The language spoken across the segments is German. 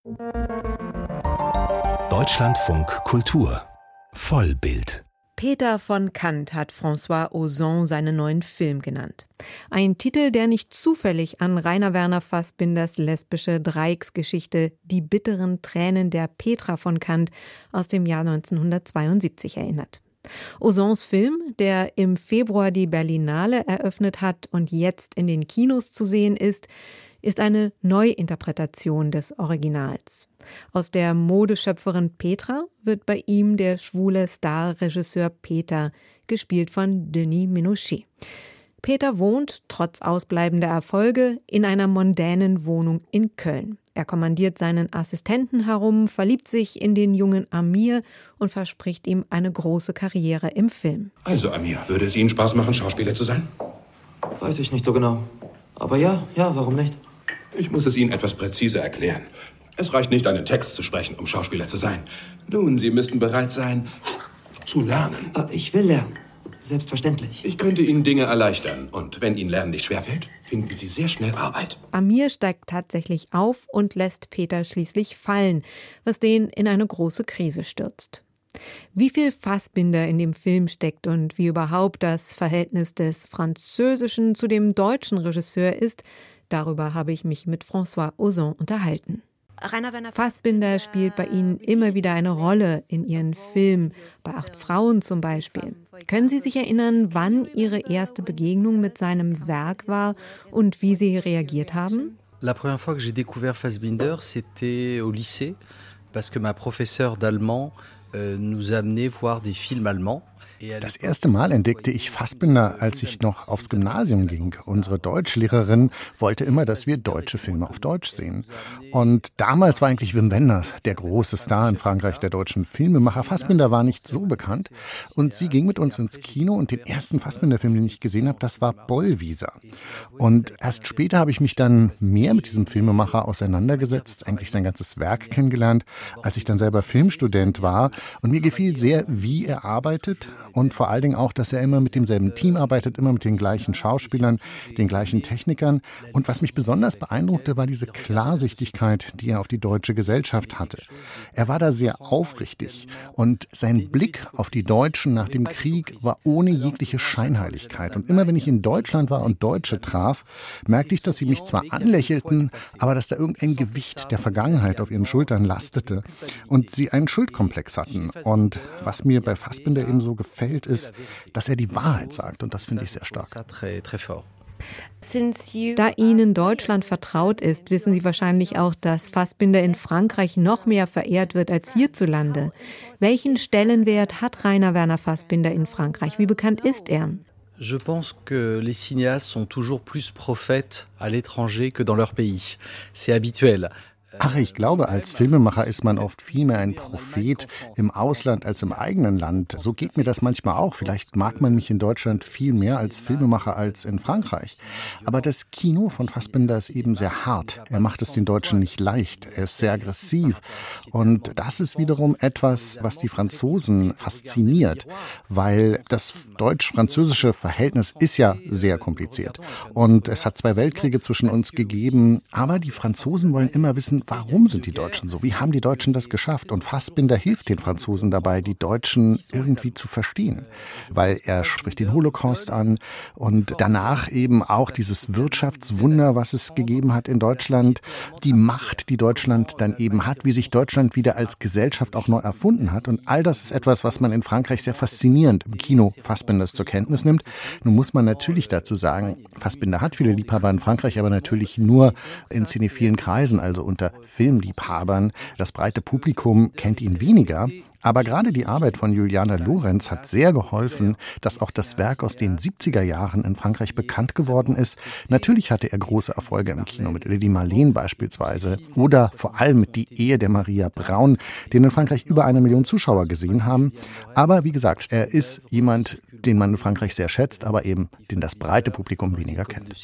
Deutschlandfunk Kultur Vollbild. Peter von Kant hat François Ozon seinen neuen Film genannt. Ein Titel, der nicht zufällig an Rainer Werner Fassbinders lesbische Dreiecksgeschichte Die bitteren Tränen der Petra von Kant aus dem Jahr 1972 erinnert. Ozons Film, der im Februar die Berlinale eröffnet hat und jetzt in den Kinos zu sehen ist eine Neuinterpretation des Originals. Aus der Modeschöpferin Petra wird bei ihm der schwule Starregisseur Peter, gespielt von Denis Ménochet. Peter wohnt, trotz ausbleibender Erfolge, in einer mondänen Wohnung in Köln. Er kommandiert seinen Assistenten herum, verliebt sich in den jungen Amir und verspricht ihm eine große Karriere im Film. Also Amir, würde es Ihnen Spaß machen, Schauspieler zu sein? Weiß ich nicht so genau. Aber ja, warum nicht? Ich muss es Ihnen etwas präziser erklären. Es reicht nicht, einen Text zu sprechen, um Schauspieler zu sein. Nun, Sie müssten bereit sein, zu lernen. Ich will lernen. Selbstverständlich. Ich könnte Ihnen Dinge erleichtern. Und wenn Ihnen Lernen nicht schwerfällt, finden Sie sehr schnell Arbeit. Amir steigt tatsächlich auf und lässt Peter schließlich fallen, was den in eine große Krise stürzt. Wie viel Fassbinder in dem Film steckt und wie überhaupt das Verhältnis des französischen zu dem deutschen Regisseur ist, darüber habe ich mich mit François Ozon unterhalten. Rainer Werner Fassbinder spielt bei Ihnen immer wieder eine Rolle in Ihren Filmen, bei 8 Frauen zum Beispiel. Können Sie sich erinnern, wann Ihre erste Begegnung mit seinem Werk war und wie Sie reagiert haben? La première fois que j'ai découvert Fassbinder, c'était au lycée, parce que ma professeure d'allemand nous amenait voir des films allemands. Das erste Mal entdeckte ich Fassbinder, als ich noch aufs Gymnasium ging. Unsere Deutschlehrerin wollte immer, dass wir deutsche Filme auf Deutsch sehen. Und damals war eigentlich Wim Wenders der große Star in Frankreich, der deutschen Filmemacher. Fassbinder war nicht so bekannt. Und sie ging mit uns ins Kino und den ersten Fassbinder-Film, den ich gesehen habe, das war Bollwieser. Und erst später habe ich mich dann mehr mit diesem Filmemacher auseinandergesetzt, eigentlich sein ganzes Werk kennengelernt, als ich dann selber Filmstudent war. Und mir gefiel sehr, wie er arbeitet. Und vor allen Dingen auch, dass er immer mit demselben Team arbeitet, immer mit den gleichen Schauspielern, den gleichen Technikern. Und was mich besonders beeindruckte, war diese Klarsichtigkeit, die er auf die deutsche Gesellschaft hatte. Er war da sehr aufrichtig und sein Blick auf die Deutschen nach dem Krieg war ohne jegliche Scheinheiligkeit. Und immer wenn ich in Deutschland war und Deutsche traf, merkte ich, dass sie mich zwar anlächelten, aber dass da irgendein Gewicht der Vergangenheit auf ihren Schultern lastete und sie einen Schuldkomplex hatten. Und was mir bei Fassbinder eben so gefällt, ist, dass er die Wahrheit sagt. Und das finde ich sehr stark. Da Ihnen Deutschland vertraut ist, wissen Sie wahrscheinlich auch, dass Fassbinder in Frankreich noch mehr verehrt wird als hierzulande. Welchen Stellenwert hat Rainer Werner Fassbinder in Frankreich? Wie bekannt ist er? Je pense que les cinéastes sont toujours plus prophètes à l'étranger que dans leur pays. C'est habituel. Ach, ich glaube, als Filmemacher ist man oft viel mehr ein Prophet im Ausland als im eigenen Land. So geht mir das manchmal auch. Vielleicht mag man mich in Deutschland viel mehr als Filmemacher als in Frankreich. Aber das Kino von Fassbinder ist eben sehr hart. Er macht es den Deutschen nicht leicht. Er ist sehr aggressiv. Und das ist wiederum etwas, was die Franzosen fasziniert, weil das deutsch-französische Verhältnis ist ja sehr kompliziert. Und es hat 2 Weltkriege zwischen uns gegeben. Aber die Franzosen wollen immer wissen, warum sind die Deutschen so? Wie haben die Deutschen das geschafft? Und Fassbinder hilft den Franzosen dabei, die Deutschen irgendwie zu verstehen. Weil er spricht den Holocaust an und danach eben auch dieses Wirtschaftswunder, was es gegeben hat in Deutschland, die Macht, die Deutschland dann eben hat, wie sich Deutschland wieder als Gesellschaft auch neu erfunden hat. Und all das ist etwas, was man in Frankreich sehr faszinierend im Kino Fassbinders zur Kenntnis nimmt. Nun muss man natürlich dazu sagen, Fassbinder hat viele Liebhaber in Frankreich, aber natürlich nur in cinephilen Kreisen, also unter Filmliebhabern. Das breite Publikum kennt ihn weniger. Aber gerade die Arbeit von Juliana Lorenz hat sehr geholfen, dass auch das Werk aus den 70er Jahren in Frankreich bekannt geworden ist. Natürlich hatte er große Erfolge im Kino, mit Lady Marlene beispielsweise. Oder vor allem mit Die Ehe der Maria Braun, den in Frankreich über 1 Million Zuschauer gesehen haben. Aber wie gesagt, er ist jemand, den man in Frankreich sehr schätzt, aber eben den das breite Publikum weniger kennt.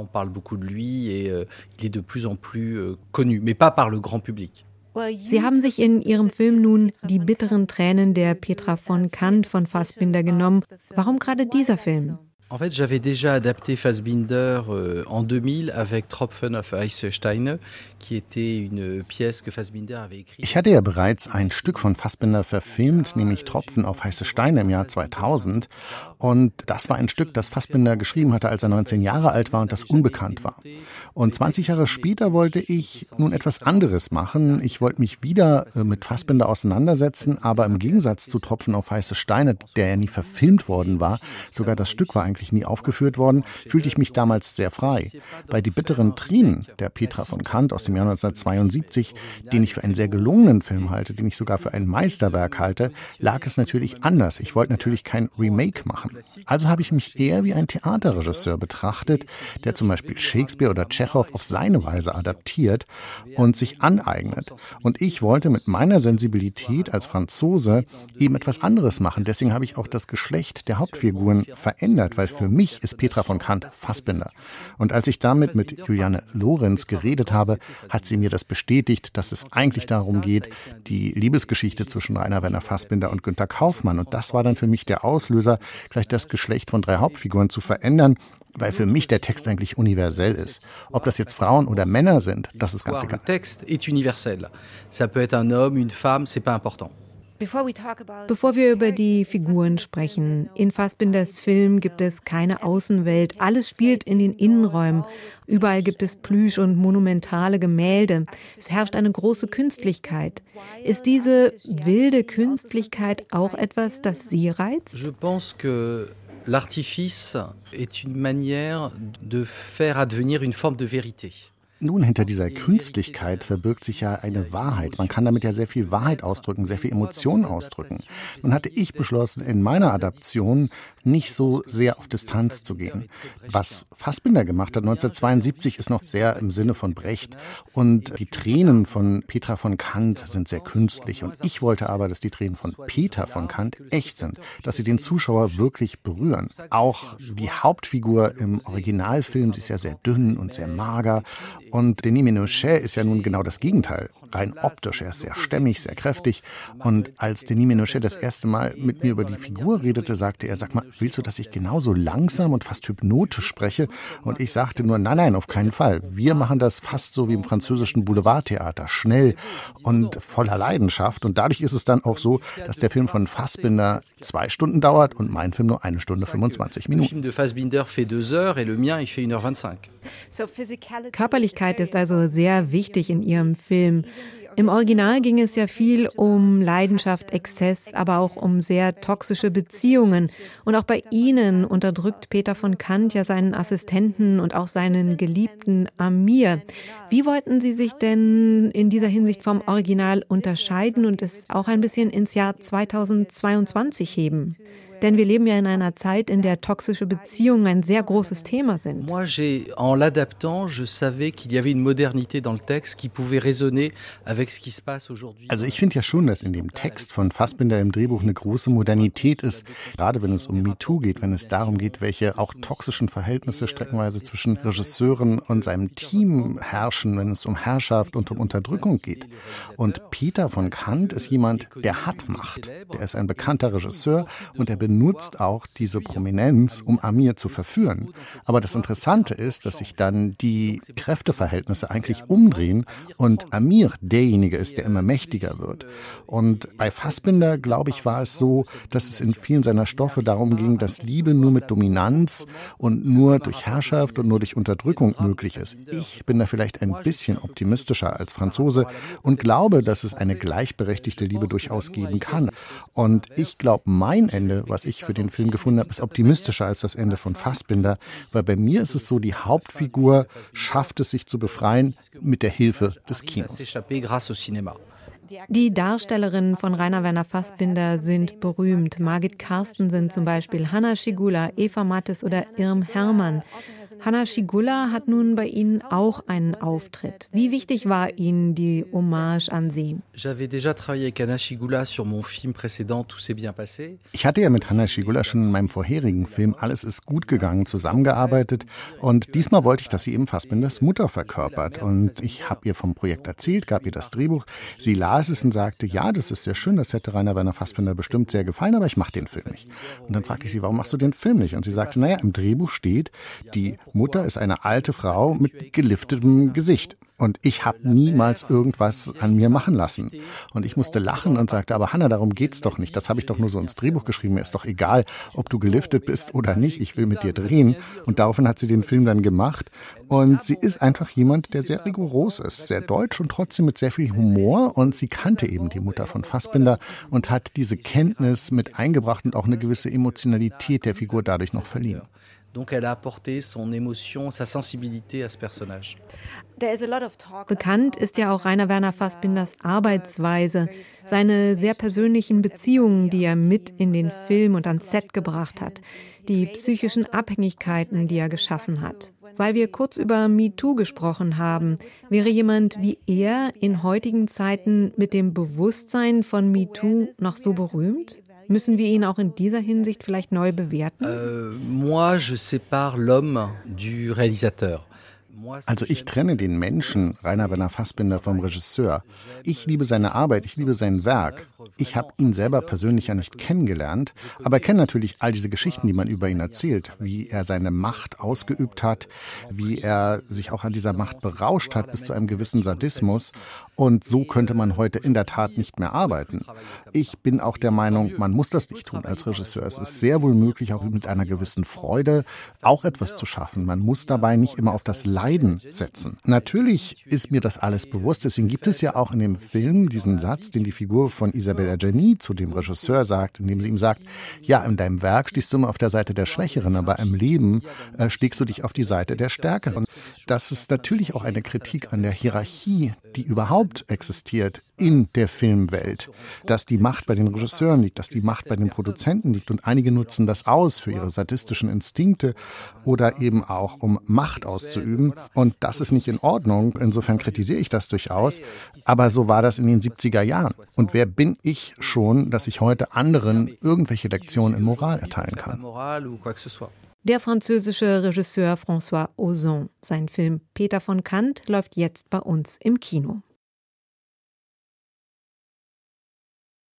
Sie haben sich in Ihrem Film nun Die bitteren Tränen der Petra von Kant von Fassbinder genommen. Warum gerade dieser Film? En fait, j'avais déjà adapté Fassbinder en 2000 avec Tropfen auf Heiße Steine, qui était une pièce que Fassbinder avait écrite. Ich hatte ja bereits ein Stück von Fassbinder verfilmt, nämlich Tropfen auf heiße Steine im Jahr 2000. Und das war ein Stück, das Fassbinder geschrieben hatte, als er 19 Jahre alt war und das unbekannt war. Und 20 Jahre später wollte ich nun etwas anderes machen. Ich wollte mich wieder mit Fassbinder auseinandersetzen, aber im Gegensatz zu Tropfen auf heiße Steine, der ja nie verfilmt worden war, sogar das Stück war eigentlich nie aufgeführt worden, fühlte ich mich damals sehr frei. Bei Die bitteren Tränen der Petra von Kant aus dem Jahr 1972, den ich für einen sehr gelungenen Film halte, den ich sogar für ein Meisterwerk halte, lag es natürlich anders. Ich wollte natürlich kein Remake machen. Also habe ich mich eher wie ein Theaterregisseur betrachtet, der zum Beispiel Shakespeare oder Tschechow auf seine Weise adaptiert und sich aneignet. Und ich wollte mit meiner Sensibilität als Franzose eben etwas anderes machen. Deswegen habe ich auch das Geschlecht der Hauptfiguren verändert, weil für mich ist Petra von Kant Fassbinder. Und als ich damit mit Juliane Lorenz geredet habe, hat sie mir das bestätigt, dass es eigentlich darum geht, die Liebesgeschichte zwischen Rainer Werner Fassbinder und Günter Kaufmann. Und das war dann für mich der Auslöser, gleich das Geschlecht von 3 Hauptfiguren zu verändern, weil für mich der Text eigentlich universell ist. Ob das jetzt Frauen oder Männer sind, das ist ganz egal. Der Text ist universell. Ça peut être un homme, une femme, c'est pas important. Bevor wir über die Figuren sprechen, in Fassbinders Film gibt es keine Außenwelt. Alles spielt in den Innenräumen. Überall gibt es Plüsch und monumentale Gemälde. Es herrscht eine große Künstlichkeit. Ist diese wilde Künstlichkeit auch etwas, das Sie reizt? Je pense que l'artifice est une manière de faire advenir une forme de vérité. Nun, hinter dieser Künstlichkeit verbirgt sich ja eine Wahrheit. Man kann damit ja sehr viel Wahrheit ausdrücken, sehr viel Emotionen ausdrücken. Nun hatte ich beschlossen, in meiner Adaption nicht so sehr auf Distanz zu gehen. Was Fassbinder gemacht hat 1972 ist noch sehr im Sinne von Brecht. Und die Tränen von Petra von Kant sind sehr künstlich. Und ich wollte aber, dass die Tränen von Peter von Kant echt sind, dass sie den Zuschauer wirklich berühren. Auch die Hauptfigur im Originalfilm, sie ist ja sehr dünn und sehr mager. Und Denis Ménochet ist ja nun genau das Gegenteil. Rein optisch, er ist sehr stämmig, sehr kräftig. Und als Denis Ménochet das erste Mal mit mir über die Figur redete, sagte er, sag mal, willst du, dass ich genauso langsam und fast hypnotisch spreche? Und ich sagte nur, nein, auf keinen Fall. Wir machen das fast so wie im französischen Boulevardtheater, schnell und voller Leidenschaft. Und dadurch ist es dann auch so, dass der Film von Fassbinder 2 Stunden dauert und mein Film nur 1 Stunde 25 Minuten. Der Film de Fassbinder fait 2 heures et le mien il fait 1h25. Körperlichkeit ist also sehr wichtig in Ihrem Film. Im Original ging es ja viel um Leidenschaft, Exzess, aber auch um sehr toxische Beziehungen. Und auch bei Ihnen unterdrückt Peter von Kant ja seinen Assistenten und auch seinen Geliebten Amir. Wie wollten Sie sich denn in dieser Hinsicht vom Original unterscheiden und es auch ein bisschen ins Jahr 2022 heben? Denn wir leben ja in einer Zeit, in der toxische Beziehungen ein sehr großes Thema sind. Moi, en l'adaptant, je savais qu'il y avait une modernité dans le texte qui pouvait résonner avec ce qui se passe aujourd'hui. Also ich finde ja schon, dass in dem Text von Fassbinder im Drehbuch eine große Modernität ist, gerade wenn es um MeToo geht, wenn es darum geht, welche auch toxischen Verhältnisse streckenweise zwischen Regisseuren und seinem Team herrschen, wenn es um Herrschaft und um Unterdrückung geht. Und Peter von Kant ist jemand, der hat Macht. Der ist ein bekannter Regisseur und er benutzt auch diese Prominenz, um Amir zu verführen. Aber das Interessante ist, dass sich dann die Kräfteverhältnisse eigentlich umdrehen und Amir derjenige ist, der immer mächtiger wird. Und bei Fassbinder, glaube ich, war es so, dass es in vielen seiner Stoffe darum ging, dass Liebe nur mit Dominanz und nur durch Herrschaft und nur durch Unterdrückung möglich ist. Ich bin da vielleicht ein bisschen optimistischer als Franzose und glaube, dass es eine gleichberechtigte Liebe durchaus geben kann. Und ich glaube, mein Ende, was ich für den Film gefunden habe, ist optimistischer als das Ende von Fassbinder, weil bei mir ist es so, die Hauptfigur schafft es, sich zu befreien mit der Hilfe des Kinos. Die Darstellerinnen von Rainer Werner Fassbinder sind berühmt. Margit Carstensen zum Beispiel, Hanna Schigula, Eva Mattes oder Irm Hermann. Hanna Schygulla hat nun bei Ihnen auch einen Auftritt. Wie wichtig war Ihnen die Hommage an sie? J'avais déjà travaillé avec Hanna Schygulla sur mon film précédent Tout s'est bien passé. Ich hatte ja mit Hanna Schygulla schon in meinem vorherigen Film Alles ist gut gegangen zusammengearbeitet und diesmal wollte ich, dass sie eben Fassbinders Mutter verkörpert und ich habe ihr vom Projekt erzählt, gab ihr das Drehbuch, sie las es und sagte, ja, das ist sehr schön, das hätte Rainer Werner Fassbinder bestimmt sehr gefallen, aber ich mache den Film nicht. Und dann fragte ich sie, warum machst du den Film nicht? Und sie sagte, naja, im Drehbuch steht, die Mutter ist eine alte Frau mit geliftetem Gesicht. Und ich habe niemals irgendwas an mir machen lassen. Und ich musste lachen und sagte, aber Hanna, darum geht's doch nicht. Das habe ich doch nur so ins Drehbuch geschrieben. Mir ist doch egal, ob du geliftet bist oder nicht. Ich will mit dir drehen. Und daraufhin hat sie den Film dann gemacht. Und sie ist einfach jemand, der sehr rigoros ist, sehr deutsch und trotzdem mit sehr viel Humor. Und sie kannte eben die Mutter von Fassbinder und hat diese Kenntnis mit eingebracht und auch eine gewisse Emotionalität der Figur dadurch noch verliehen. Donc elle a apporté son émotion, sa sensibilité à ce personnage. Bekannt ist ja auch Rainer Werner Fassbinders Arbeitsweise, seine sehr persönlichen Beziehungen, die er mit in den Film und ans Set gebracht hat, die psychischen Abhängigkeiten, die er geschaffen hat. Weil wir kurz über MeToo gesprochen haben, wäre jemand wie er in heutigen Zeiten mit dem Bewusstsein von MeToo noch so berühmt? Müssen wir ihn auch in dieser Hinsicht vielleicht neu bewerten? Moi, je sépare l'homme du réalisateur. Also ich trenne den Menschen, Rainer Werner Fassbinder, vom Regisseur. Ich liebe seine Arbeit, ich liebe sein Werk. Ich habe ihn selber persönlich ja nicht kennengelernt, aber kenne natürlich all diese Geschichten, die man über ihn erzählt, wie er seine Macht ausgeübt hat, wie er sich auch an dieser Macht berauscht hat bis zu einem gewissen Sadismus. Und so könnte man heute in der Tat nicht mehr arbeiten. Ich bin auch der Meinung, man muss das nicht tun als Regisseur. Es ist sehr wohl möglich, auch mit einer gewissen Freude auch etwas zu schaffen. Man muss dabei nicht immer auf das Leiden setzen. Natürlich ist mir das alles bewusst, deswegen gibt es ja auch in dem Film diesen Satz, den die Figur von Isabelle Adjani zu dem Regisseur sagt, indem sie ihm sagt, ja, in deinem Werk stehst du immer auf der Seite der Schwächeren, aber im Leben schlägst du dich auf die Seite der Stärkeren. Das ist natürlich auch eine Kritik an der Hierarchie, die überhaupt existiert in der Filmwelt, dass die Macht bei den Regisseuren liegt, dass die Macht bei den Produzenten liegt und einige nutzen das aus für ihre sadistischen Instinkte oder eben auch um Macht auszuüben und das ist nicht in Ordnung, insofern kritisiere ich das durchaus, aber so war das in den 70er Jahren und wer bin ich schon, dass ich heute anderen irgendwelche Lektionen in Moral erteilen kann? Der französische Regisseur François Ozon. Sein Film Peter von Kant läuft jetzt bei uns im Kino.